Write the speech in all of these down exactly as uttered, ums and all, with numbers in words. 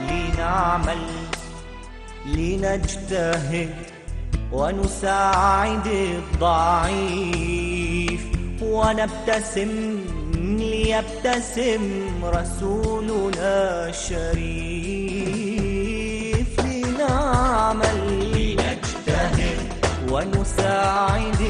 لنعمل لنجتهد ونساعد الضعيف ونبتسم ليبتسم رسولنا الشريف. لنعمل لنجتهد ونساعد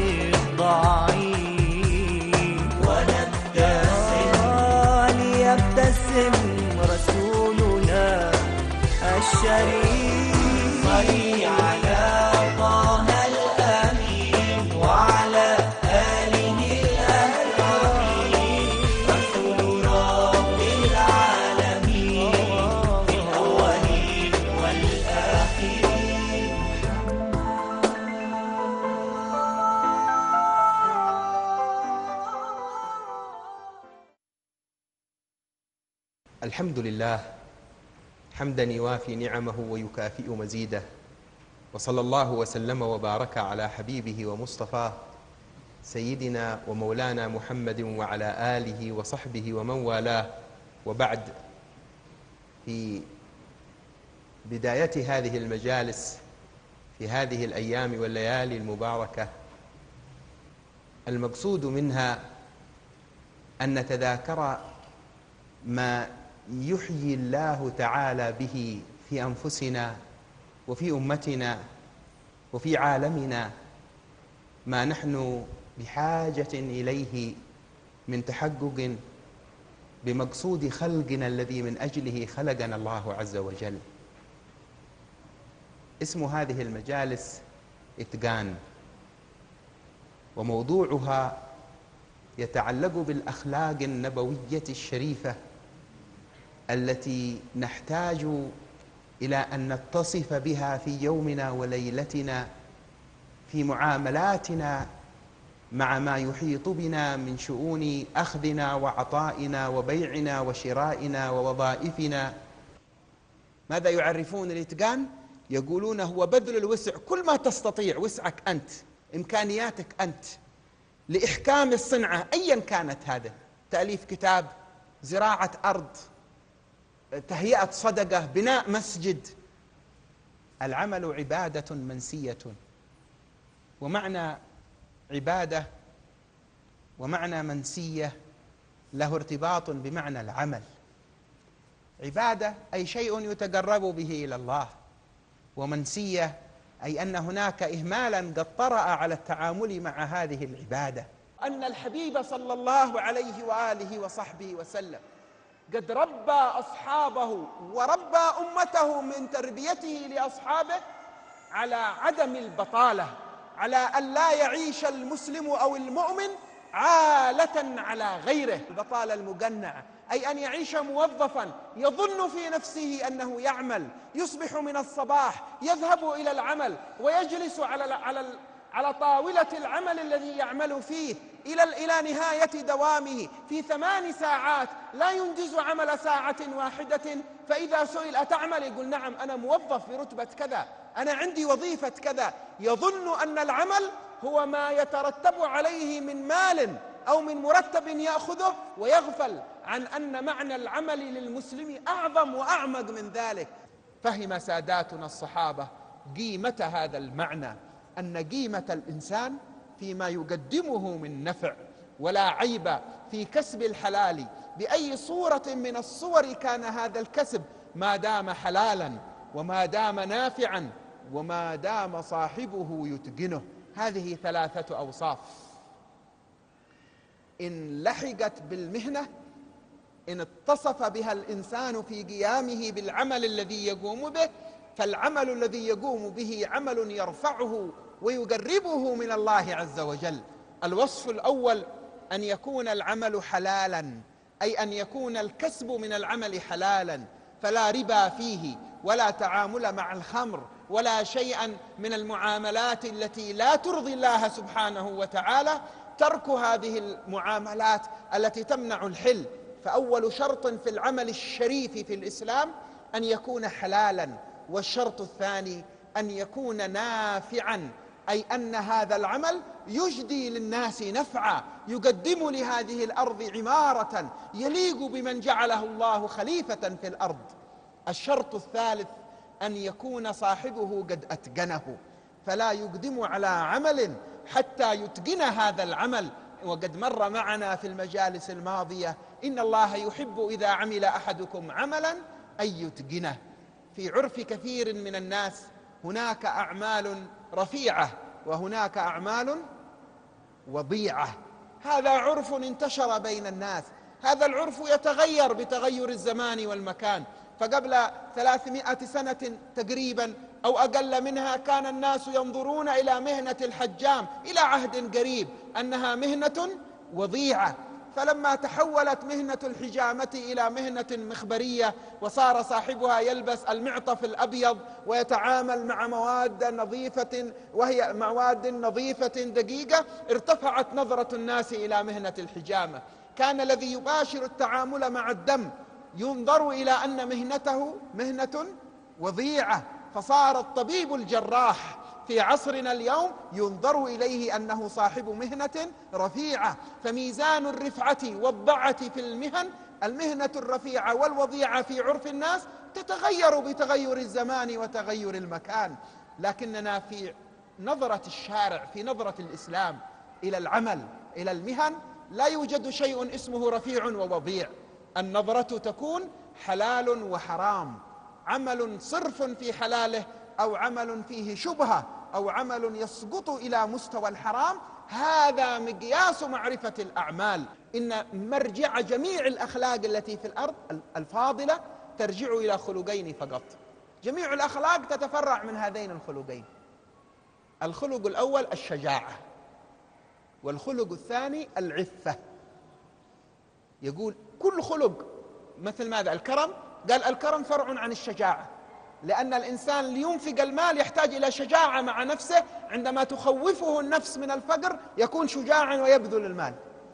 الضعيف ونبتسم ليبتسم رسولنا الشريف. صلي على طه الأمين وعلى آله الأكرمين رسول رب العالمين في الأولين والآخرين. الحمد لله حمدا يوافي نعمه ويكافئ مزيده، وصلى الله وسلم وبارك على حبيبه ومصطفاه سيدنا ومولانا محمد وعلى آله وصحبه ومن والاه. وبعد، في بداية هذه المجالس في هذه الأيام والليالي المباركة، المقصود منها أن نتذاكر ما يحيي الله تعالى به في أنفسنا وفي أمتنا وفي عالمنا ما نحن بحاجة إليه من تحقق بمقصود خلقنا الذي من أجله خلقنا الله عز وجل. اسم هذه المجالس إتقان، وموضوعها يتعلق بالأخلاق النبوية الشريفة التي نحتاج إلى أن نتصف بها في يومنا وليلتنا في معاملاتنا مع ما يحيط بنا من شؤون أخذنا وعطائنا وبيعنا وشرائنا ووظائفنا. ماذا يعرفون الإتقان؟ يقولون هو بذل الوسع، كل ما تستطيع، وسعك أنت، إمكانياتك أنت، لإحكام الصنعة أيا كانت، هذا تأليف كتاب، زراعة أرض، تهيئة صدقة، بناء مسجد. العمل عبادة منسية، ومعنى عبادة ومعنى منسية له ارتباط بمعنى العمل. عبادة أي شيء يتقرب به إلى الله، ومنسية أي أن هناك إهمالا قد طرأ على التعامل مع هذه العبادة. أن الحبيب صلى الله عليه وآله وصحبه وسلم قد ربى أصحابه وربى أمته من تربيته لأصحابه على عدم البطالة، على أن لا يعيش المسلم أو المؤمن عالة على غيره. البطالة المقنعة أي أن يعيش موظفا يظن في نفسه أنه يعمل، يصبح من الصباح يذهب إلى العمل ويجلس على على على طاولة العمل الذي يعمل فيه إلى إلى نهاية دوامه في ثمان ساعات، لا ينجز عمل ساعة واحدة. فإذا سئل أتعمل؟ يقول نعم أنا موظف برتبة كذا، أنا عندي وظيفة كذا. يظن أن العمل هو ما يترتب عليه من مال أو من مرتب يأخذه، ويغفل عن أن معنى العمل للمسلم أعظم وأعمق من ذلك. فهم ساداتنا الصحابة قيمة هذا المعنى، أن قيمة الإنسان فيما يقدمه من نفع، ولا عيب في كسب الحلال بأي صورة من الصور كان هذا الكسب، ما دام حلالا وما دام نافعا وما دام صاحبه يتقنه. هذه ثلاثة أوصاف إن لحقت بالمهنة، إن اتصف بها الإنسان في قيامه بالعمل الذي يقوم به، فالعمل الذي يقوم به عمل يرفعه ويقربه من الله عز وجل. الوصف الأول أن يكون العمل حلالا، أي أن يكون الكسب من العمل حلالا، فلا ربا فيه ولا تعامل مع الخمر ولا شيئا من المعاملات التي لا ترضي الله سبحانه وتعالى. ترك هذه المعاملات التي تمنع الحل. فأول شرط في العمل الشريف في الإسلام أن يكون حلالا، والشرط الثاني أن يكون نافعا، أي أن هذا العمل يجدي للناس نفعا، يقدم لهذه الأرض عمارة يليق بمن جعله الله خليفة في الأرض. الشرط الثالث أن يكون صاحبه قد أتقنه، فلا يقدم على عمل حتى يتقن هذا العمل. وقد مر معنا في المجالس الماضية إن الله يحب إذا عمل أحدكم عملا أن يتقنه. في عرف كثير من الناس هناك أعمال رفيعة وهناك أعمال وضيعة، هذا عرف انتشر بين الناس. هذا العرف يتغير بتغير الزمان والمكان، فقبل ثلاثمائة سنة تقريبا أو أقل منها كان الناس ينظرون إلى مهنة الحجام إلى عهد قريب أنها مهنة وضيعة، فلما تحولت مهنة الحجامة إلى مهنة مخبرية وصار صاحبها يلبس المعطف الأبيض ويتعامل مع مواد نظيفة وهي مواد نظيفة دقيقة، ارتفعت نظرة الناس إلى مهنة الحجامة. كان الذي يباشر التعامل مع الدم ينظر إلى أن مهنته مهنة وضيعة، فصار الطبيب الجراح في عصرنا اليوم ينظر إليه أنه صاحب مهنة رفيعة. فميزان الرفعة والضعة في المهن، المهنة الرفيعة والوضيعة في عرف الناس تتغير بتغير الزمان وتغير المكان، لكننا في نظرة الشارع، في نظرة الإسلام إلى العمل إلى المهن، لا يوجد شيء اسمه رفيع ووضيع. النظرة تكون حلال وحرام، عمل صرف في حلاله أو عمل فيه شبهة أو عمل يسقط إلى مستوى الحرام، هذا مقياس معرفة الأعمال. إن مرجع جميع الأخلاق التي في الأرض الفاضلة ترجع إلى خلقين فقط، جميع الأخلاق تتفرع من هذين الخلقين. الخلق الأول الشجاعة، والخلق الثاني العفة. يقول كل خلق مثل ماذا؟ الكرم، قال الكرم فرع عن الشجاعة، لأن الإنسان لينفق المال يحتاج إلى شجاعة مع نفسه، عندما تخوفه النفس من الفقر يكون شجاعا ويبذل المال.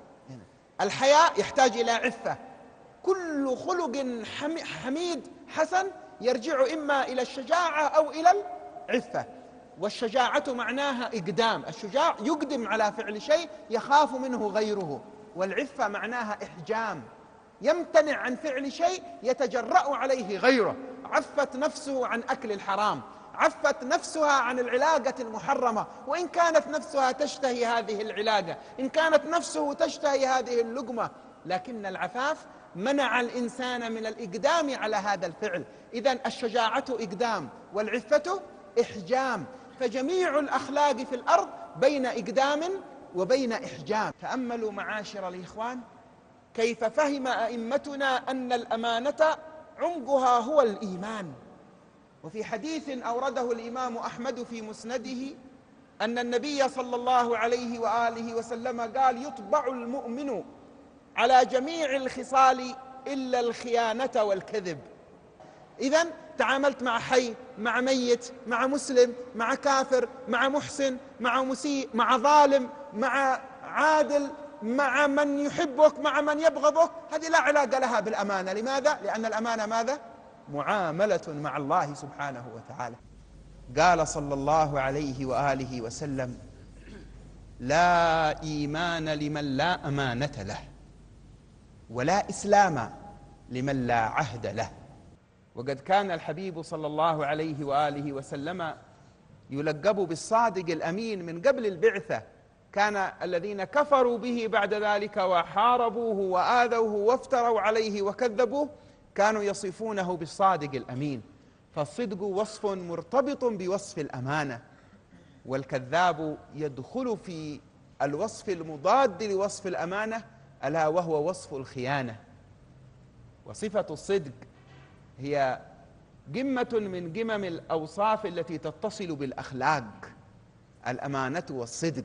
الحياء يحتاج إلى عفة. كل خلق حميد حسن يرجع إما إلى الشجاعة أو إلى العفة. والشجاعة معناها إقدام، الشجاع يقدم على فعل شيء يخاف منه غيره، والعفة معناها إحجام، يمتنع عن فعل شيء يتجرأ عليه غيره. عفت نفسه عن أكل الحرام، عفت نفسها عن العلاقة المحرمة، وإن كانت نفسها تشتهي هذه العلاقة، إن كانت نفسه تشتهي هذه اللقمة، لكن العفاف منع الإنسان من الإقدام على هذا الفعل. إذن الشجاعة إقدام والعفة إحجام، فجميع الأخلاق في الأرض بين إقدام وبين إحجام. تأملوا معاشر الإخوان كيف فهم أئمتنا أن الأمانة عمقها هو الإيمان. وفي حديث أورده الإمام أحمد في مسنده أن النبي صلى الله عليه وآله وسلم قال: يطبع المؤمن على جميع الخصال إلا الخيانة والكذب. إذن تعاملت مع حي، مع ميت، مع مسلم، مع كافر، مع محسن، مع مسيء، مع ظالم، مع عادل، مع من يحبك، مع من يبغضك، هذه لا علاقة لها بالأمانة. لماذا؟ لأن الأمانة ماذا؟ معاملة مع الله سبحانه وتعالى. قال صلى الله عليه وآله وسلم: لا إيمان لمن لا أمانة له، ولا إسلام لمن لا عهد له. وقد كان الحبيب صلى الله عليه وآله وسلم يلقب بالصادق الأمين من قبل البعثة. كان الذين كفروا به بعد ذلك وحاربوه وآذوه وافتروا عليه وكذبوه كانوا يصفونه بالصادق الأمين. فالصدق وصف مرتبط بوصف الأمانة، والكذاب يدخل في الوصف المضاد لوصف الأمانة، ألا وهو وصف الخيانة. وصفة الصدق هي قمة من قمم الأوصاف التي تتصل بالأخلاق، الأمانة والصدق.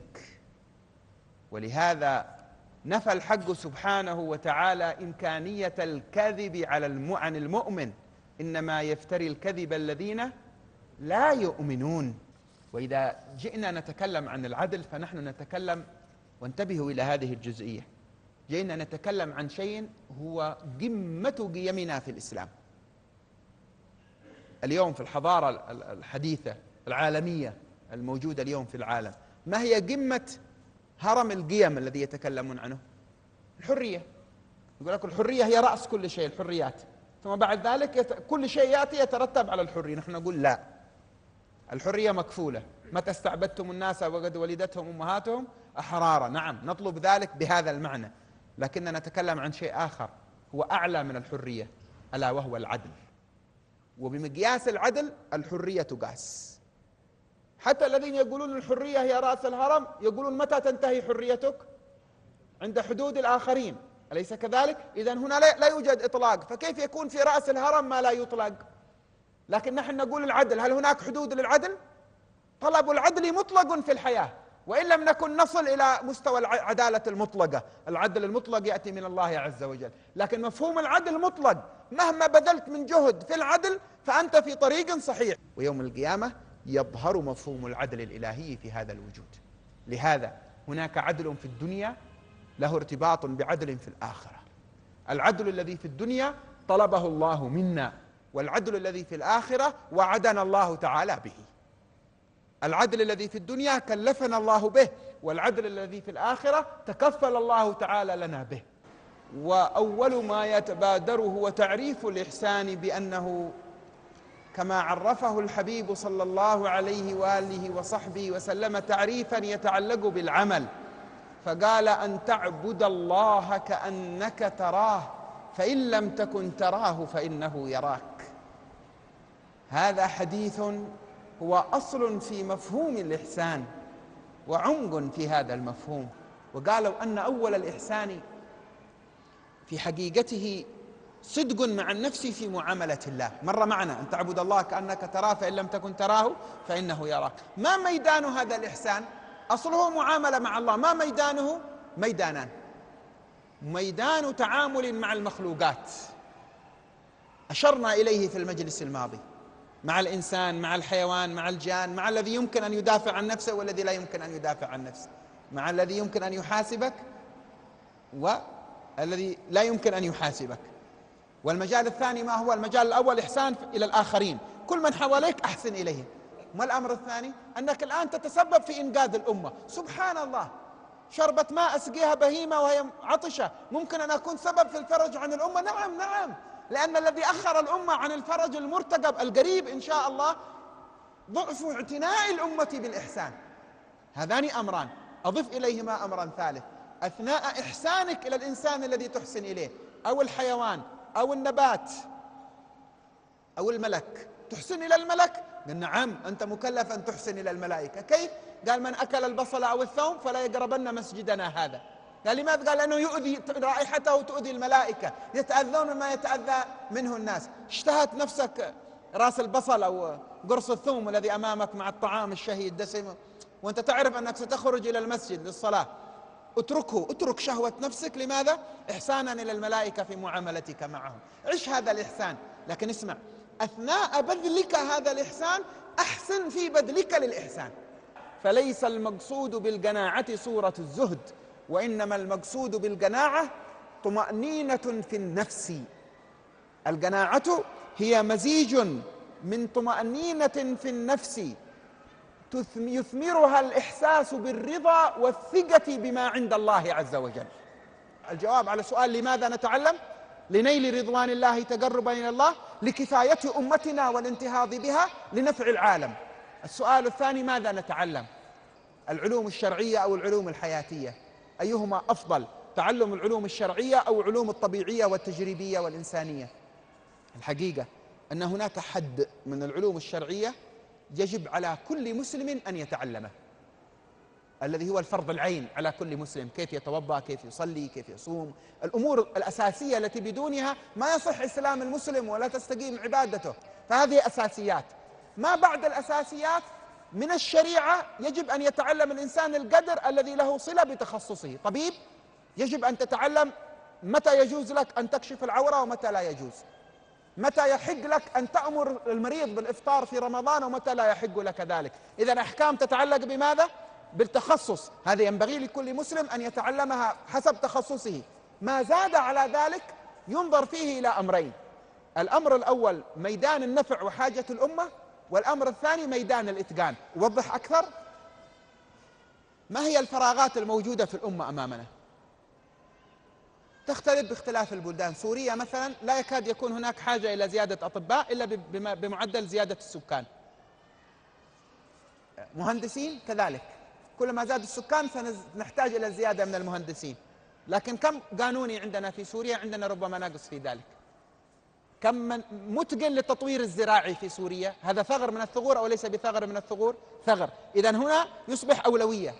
ولهذا نفى الحق سبحانه وتعالى إمكانية الكذب على عن المؤمن، إنما يفتري الكذب الذين لا يؤمنون. وإذا جئنا نتكلم عن العدل فنحن نتكلم، وانتبهوا إلى هذه الجزئية، جئنا نتكلم عن شيء هو قمة قيمنا في الإسلام. اليوم في الحضارة الحديثة العالمية الموجودة اليوم في العالم، ما هي قمة هرم القيم الذي يتكلمون عنه؟ الحرية. يقول لك الحرية هي رأس كل شيء، الحريات. ثم بعد ذلك يت... كل شيء يأتي يترتب على الحرية. نحن نقول لا، الحرية مكفولة. متى استعبدتم الناس وقد ولدتهم أمهاتهم أحرارا، نعم نطلب ذلك بهذا المعنى، لكننا نتكلم عن شيء آخر هو أعلى من الحرية، ألا وهو العدل. وبمقياس العدل الحرية تقاس. حتى الذين يقولون الحرية هي رأس الهرم يقولون متى تنتهي حريتك؟ عند حدود الآخرين، أليس كذلك؟ إذن هنا لا يوجد إطلاق، فكيف يكون في رأس الهرم ما لا يطلق؟ لكن نحن نقول العدل، هل هناك حدود للعدل؟ طلب العدل مطلق في الحياة، وإن لم نكن نصل إلى مستوى العدالة المطلقة. العدل المطلق يأتي من الله عز وجل، لكن مفهوم العدل مطلق، مهما بذلت من جهد في العدل فأنت في طريق صحيح. ويوم القيامة يظهر مفهوم العدل الإلهي في هذا الوجود. لهذا هناك عدل في الدنيا له ارتباط بعدل في الآخرة. العدل الذي في الدنيا طلبه الله منا، والعدل الذي في الآخرة وعدنا الله تعالى به. العدل الذي في الدنيا كلفنا الله به، والعدل الذي في الآخرة تكفل الله تعالى لنا به. وأول ما يتبادره هو تعريف الإحسان بأنه كما عرفه الحبيب صلى الله عليه وآله وصحبه وسلم تعريفا يتعلق بالعمل، فقال أن تعبد الله كأنك تراه فإن لم تكن تراه فإنه يراك. هذا حديث هو أصل في مفهوم الإحسان وعمق في هذا المفهوم. وقالوا أن أول الإحسان في حقيقته صدق مع النفس في معاملة الله. مر معنا أن تعبد الله كأنك تراه فإن لم تكن تراه فإنه يراك. ما ميدان هذا الإحسان؟ أصله معاملة مع الله. ما ميدانه؟ ميدانان: ميدان تعامل مع المخلوقات أشرنا إليه في المجلس الماضي، مع الإنسان، مع الحيوان، مع الجان، مع الذي يمكن أن يدافع عن نفسه والذي لا يمكن أن يدافع عن نفسه، مع الذي يمكن أن يحاسبك والذي لا يمكن أن يحاسبك. والمجال الثاني ما هو؟ المجال الأول إحسان إلى الآخرين، كل من حواليك أحسن إليه. ما الأمر الثاني؟ أنك الآن تتسبب في إنقاذ الأمة. سبحان الله، شربة ماء أسقيها بهيمة وهي عطشة، ممكن أن أكون سبب في الفرج عن الأمة؟ نعم نعم، لأن الذي أخر الأمة عن الفرج المرتقب القريب إن شاء الله ضعف اعتناء الأمة بالإحسان. هذان أمران، أضف إليهما أمرا ثالث: أثناء إحسانك إلى الإنسان الذي تحسن إليه أو الحيوان أو النبات أو الملك، تحسن إلى الملك؟ قال نعم، أنت مكلف أن تحسن إلى الملائكة. كيف؟ قال من أكل البصل أو الثوم فلا يقربن مسجدنا هذا. قال لماذا؟ قال لأنه يؤذي، رائحته تؤذي الملائكة، يتأذون مما يتأذى منه الناس. اشتهت نفسك راس البصل أو قرص الثوم الذي أمامك مع الطعام الشهي الدسم، وأنت تعرف أنك ستخرج إلى المسجد للصلاة، اتركه، اترك شهوة نفسك. لماذا؟ إحسانا إلى الملائكة في معاملتك معهم. عش هذا الإحسان. لكن اسمع، أثناء بذلك هذا الإحسان أحسن في بذلك للإحسان. فليس المقصود بالقناعة صورة الزهد، وإنما المقصود بالقناعة طمأنينة في النفس. القناعة هي مزيج من طمأنينة في النفس يثمرها الإحساس بالرضا والثقة بما عند الله عز وجل. الجواب على سؤال لماذا نتعلم؟ لنيل رضوان الله تقربا إلى الله، لكفاية أمتنا والانتهاض بها، لنفع العالم. السؤال الثاني: ماذا نتعلم؟ العلوم الشرعية أو العلوم الحياتية؟ أيهما أفضل، تعلم العلوم الشرعية أو علوم الطبيعية والتجريبية والإنسانية؟ الحقيقة أن هناك حد من العلوم الشرعية يجب على كل مسلم أن يتعلمه، الذي هو الفرض العين على كل مسلم: كيف يتوضأ، كيف يصلي، كيف يصوم، الأمور الأساسية التي بدونها ما يصح إسلام المسلم ولا تستقيم عبادته. فهذه أساسيات. ما بعد الأساسيات من الشريعة يجب أن يتعلم الإنسان القدر الذي له صلة بتخصصه. طبيب، يجب أن تتعلم متى يجوز لك أن تكشف العورة ومتى لا يجوز، متى يحق لك أن تأمر المريض بالإفطار في رمضان ومتى لا يحق لك ذلك. إذن أحكام تتعلق بماذا؟ بالتخصص. هذا ينبغي لكل مسلم أن يتعلمها حسب تخصصه. ما زاد على ذلك ينظر فيه إلى أمرين: الأمر الأول ميدان النفع وحاجة الأمة، والأمر الثاني ميدان الإتقان. أوضح أكثر: ما هي الفراغات الموجودة في الأمة أمامنا؟ تختلف باختلاف البلدان. سوريا مثلا لا يكاد يكون هناك حاجة إلى زيادة أطباء إلا بمعدل زيادة السكان. مهندسين كذلك، كلما زاد السكان سنحتاج إلى زيادة من المهندسين. لكن كم قانوني عندنا في سوريا؟ عندنا ربما ناقص في ذلك. كم من متقن للتطوير الزراعي في سوريا؟ هذا ثغر من الثغور أو ليس بثغر من الثغور؟ ثغر. إذن هنا يصبح أولوية.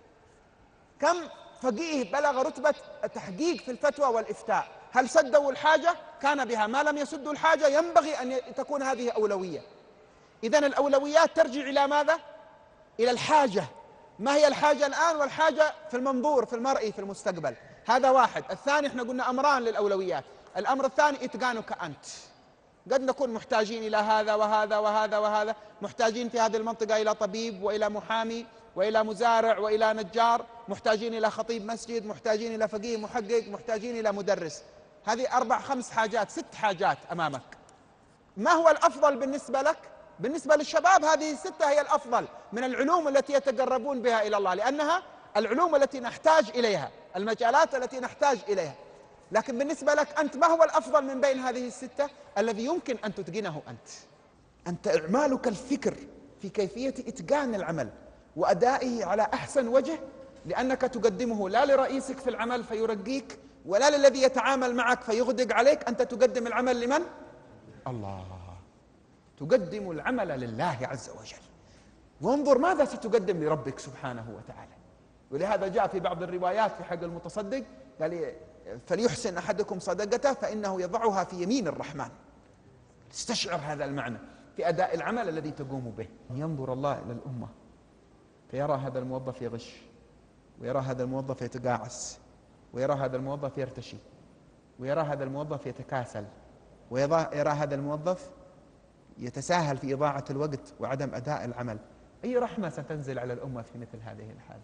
كم فقيه بلغ رتبة التحقيق في الفتوى والإفتاء؟ هل سدوا الحاجة؟ كان بها. ما لم يسدوا الحاجة ينبغي أن تكون هذه أولوية. إذن الأولويات ترجع إلى ماذا؟ إلى الحاجة. ما هي الحاجة الآن؟ والحاجة في المنظور، في المرئي، في المستقبل. هذا واحد. الثاني، احنا قلنا أمران للأولويات. الأمر الثاني إتقانك أنت. قد نكون محتاجين إلى هذا وهذا وهذا وهذا، محتاجين في هذه المنطقة إلى طبيب وإلى محامي وإلى مزارع وإلى نجار، محتاجين إلى خطيب مسجد، محتاجين إلى فقيه محقق، محتاجين إلى مدرس. هذه أربع خمس حاجات، ست حاجات أمامك. ما هو الأفضل بالنسبة لك؟ بالنسبة للشباب هذه الستة هي الأفضل من العلوم التي يتقربون بها إلى الله، لأنها العلوم التي نحتاج إليها، المجالات التي نحتاج إليها. لكن بالنسبة لك أنت ما هو الأفضل من بين هذه الستة الذي يمكن أن تتقنه أنت؟ أنت إعمالك الفكر في كيفية إتقان العمل وأدائه على أحسن وجه، لأنك تقدمه لا لرئيسك في العمل فيرقيك، ولا للذي يتعامل معك فيغدق عليك. أنت تقدم العمل لمن؟ الله. تقدم العمل لله عز وجل. وانظر ماذا ستقدم لربك سبحانه وتعالى. ولهذا جاء في بعض الروايات في حق المتصدق قال فليحسن أحدكم صدقته فإنه يضعها في يمين الرحمن. استشعر هذا المعنى في أداء العمل الذي تقوم به. ينظر الله إلى الأمة فيرى هذا الموظف يغش، ويرى هذا الموظف يتقاعس، ويرى هذا الموظف يرتشي، ويرى هذا الموظف يتكاسل، ويرى هذا الموظف يتساهل في إضاعة الوقت وعدم أداء العمل. أي رحمة ستنزل على الأمة في مثل هذه الحالة؟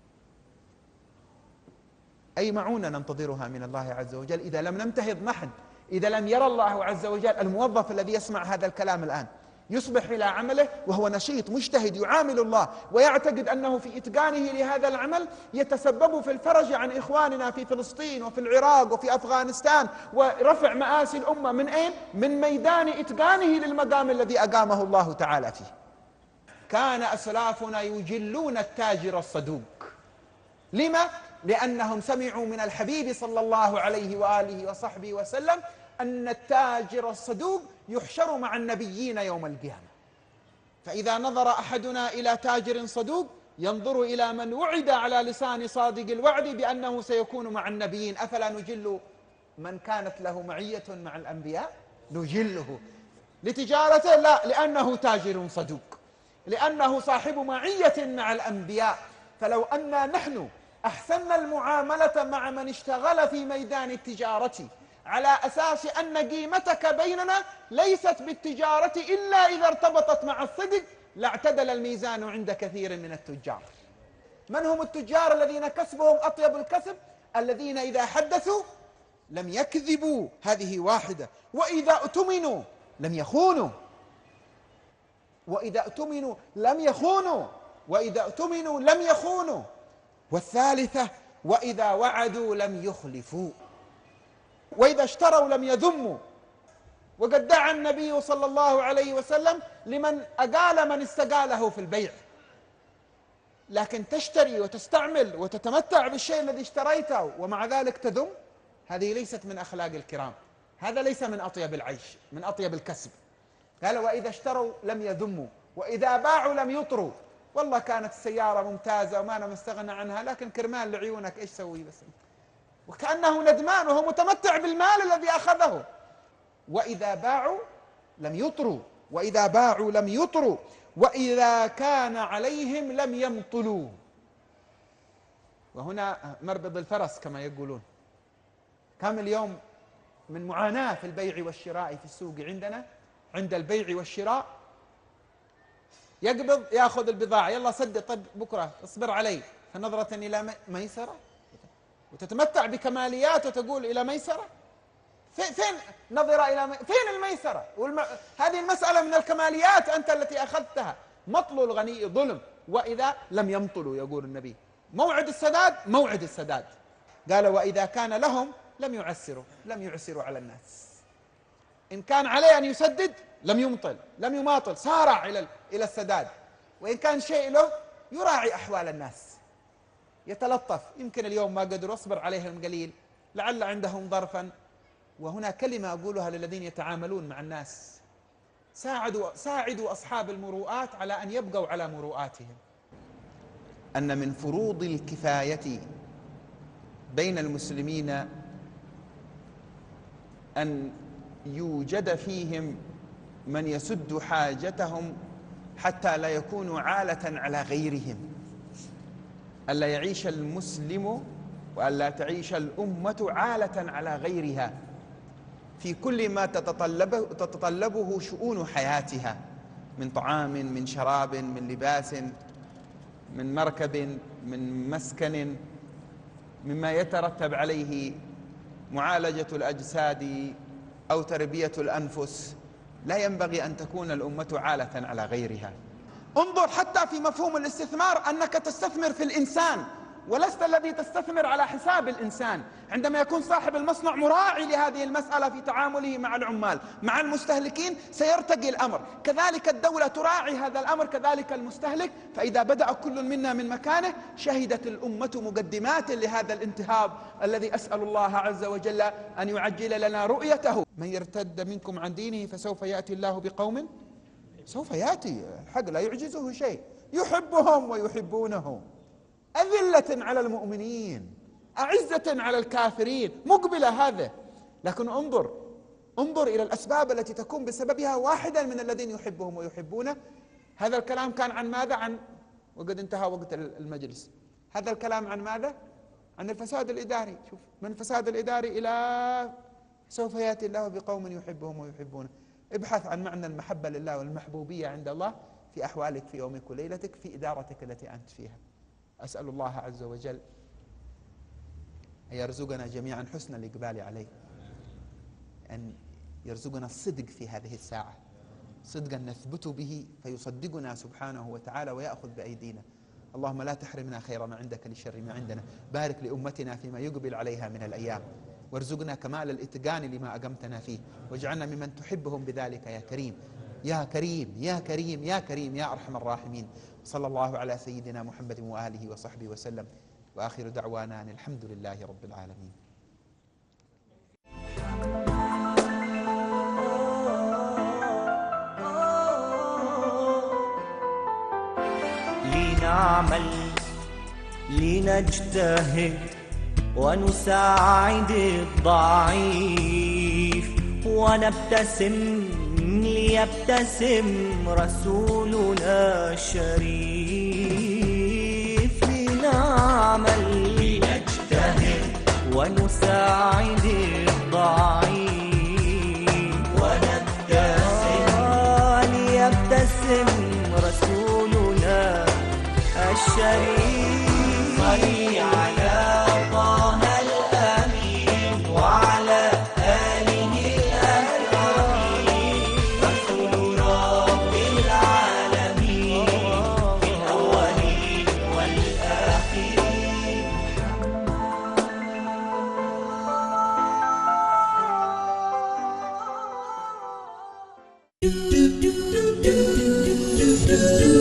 أي معونة ننتظرها من الله عز وجل إذا لم نمتهض محد، إذا لم يرى الله عز وجل الموظف الذي يسمع هذا الكلام الآن يصبح إلى عمله وهو نشيط مجتهد يعامل الله ويعتقد أنه في إتقانه لهذا العمل يتسبب في الفرج عن إخواننا في فلسطين وفي العراق وفي أفغانستان، ورفع مآسي الأمة من أين؟ من ميدان إتقانه للمقام الذي أقامه الله تعالى فيه. كان أسلافنا يجلون التاجر الصدوق. لما؟ لأنهم سمعوا من الحبيب صلى الله عليه وآله وصحبه وسلم أن التاجر الصدوق يحشر مع النبيين يوم القيامة. فإذا نظر أحدنا إلى تاجر صدوق ينظر إلى من وعد على لسان صادق الوعد بأنه سيكون مع النبيين. أفلا نجل من كانت له معية مع الأنبياء؟ نجله لتجارته؟ لا، لأنه تاجر صدوق، لأنه صاحب معية مع الأنبياء. فلو أننا نحن أحسننا المعاملة مع من اشتغل في ميدان التجارة على أساس أن قيمتك بيننا ليست بالتجارة إلا إذا ارتبطت مع الصدق، لاعتدل الميزان عند كثير من التجار. من هم التجار الذين كسبهم أطيب الكسب؟ الذين إذا حدثوا لم يكذبوا، هذه واحدة. وإذا اؤتمنوا لم يخونوا، وإذا اؤتمنوا لم يخونوا، وإذا اؤتمنوا لم يخونوا. والثالثة وإذا وعدوا لم يخلفوا، وإذا اشتروا لم يذموا. وقد دعا النبي صلى الله عليه وسلم لمن أقال من استقاله في البيع. لكن تشتري وتستعمل وتتمتع بالشيء الذي اشتريته ومع ذلك تذم، هذه ليست من أخلاق الكرام، هذا ليس من أطيب العيش، من أطيب الكسب. قال وإذا اشتروا لم يذموا، وإذا باعوا لم يطروا. والله كانت السيارة ممتازة وما أنا مستغنى عنها، لكن كرمال لعيونك إيش سوي بس؟ وكأنه ندمان وهو متمتع بالمال الذي أخذه. وإذا باعوا لم يطروا، وإذا باعوا لم يطروا، وإذا كان عليهم لم يمطلوا. وهنا مربض الفرس كما يقولون. كم اليوم من معاناة في البيع والشراء في السوق عندنا، عند البيع والشراء يقبض يأخذ البضاعة، يلا صدق، طب بكرة اصبر علي، فنظرة إلى ميسرة، وتتمتع بكماليات وتقول إلى ميسرة. فين نظر إلى مي... فين الميسرة؟ والم... هذه المسألة من الكماليات أنت التي أخذتها. مطل الغني ظلم، وإذا لم يمطلوا يقول النبي موعد السداد موعد السداد. قال وإذا كان لهم لم يعسروا لم يعسروا على الناس. إن كان عليه أن يسدد لم يمطل لم يماطل، سارع إلى إلى السداد. وإن كان شيء له يراعي أحوال الناس، يتلطف. يمكن اليوم ما قدروا، أصبر عليهم قليل، لعل عندهم ظرفا. وهنا كلمة أقولها للذين يتعاملون مع الناس: ساعدوا ساعدوا أصحاب المروءات على أن يبقوا على مروءاتهم. أن من فروض الكفاية بين المسلمين أن يوجد فيهم من يسد حاجتهم حتى لا يكونوا عالة على غيرهم. ألا يعيش المسلم وألا تعيش الأمة عالة على غيرها في كل ما تتطلبه, تتطلبه شؤون حياتها، من طعام، من شراب، من لباس، من مركب، من مسكن، مما يترتب عليه معالجة الأجساد أو تربية الأنفس. لا ينبغي أن تكون الأمة عالة على غيرها. انظر حتى في مفهوم الاستثمار، أنك تستثمر في الإنسان ولست الذي تستثمر على حساب الإنسان. عندما يكون صاحب المصنع مراعي لهذه المسألة في تعامله مع العمال مع المستهلكين سيرتقي الأمر. كذلك الدولة تراعي هذا الأمر، كذلك المستهلك. فإذا بدأ كل منا من مكانه شهدت الأمة مقدمات لهذا الانتهاض الذي أسأل الله عز وجل أن يعجل لنا رؤيته. من يرتد منكم عن دينه فسوف يأتي الله بقوم، سوف يأتي الحق لا يعجزه شيء، يحبهم ويحبونه، أذلة على المؤمنين أعزة على الكافرين، مقبلة هذا. لكن انظر انظر إلى الأسباب التي تكون بسببها واحدا من الذين يحبهم ويحبونه. هذا الكلام كان عن ماذا؟ عن وقد انتهى وقت المجلس. هذا الكلام عن ماذا؟ عن الفساد الإداري. شوف، من الفساد الإداري إلى سوف يأتي الله بقوم يحبهم ويحبونه. ابحث عن معنى المحبة لله والمحبوبية عند الله في أحوالك في يومك وليلتك في إدارتك التي أنت فيها. أسأل الله عز وجل أن يرزقنا جميعا حسن الإقبال عليه، أن يرزقنا الصدق في هذه الساعة، صدقا نثبت به فيصدقنا سبحانه وتعالى ويأخذ بأيدينا. اللهم لا تحرمنا خير ما عندك لشر ما عندنا. بارك لأمتنا فيما يقبل عليها من الأيام، وارزقنا كمال الإتقان لما أقمتنا فيه، واجعلنا ممن تحبهم بذلك يا كريم يا كريم يا كريم يا كريم يا أرحم الراحمين. صلى الله على سيدنا محمد وآله وصحبه وسلم، وآخر دعوانا أن الحمد لله رب العالمين. لنعمل لنجتهد ونساعد الضعيف ونبتسم ليبتسم رسولنا الشريف. لنعمل لنجتهد ونساعد الضعيف ونبتسم ليبتسم رسولنا الشريف. صلي على طه الأمين وعلى آله الأكرمين، رسول رب العالمين في الأولين والآخرين. Do do do do do do do.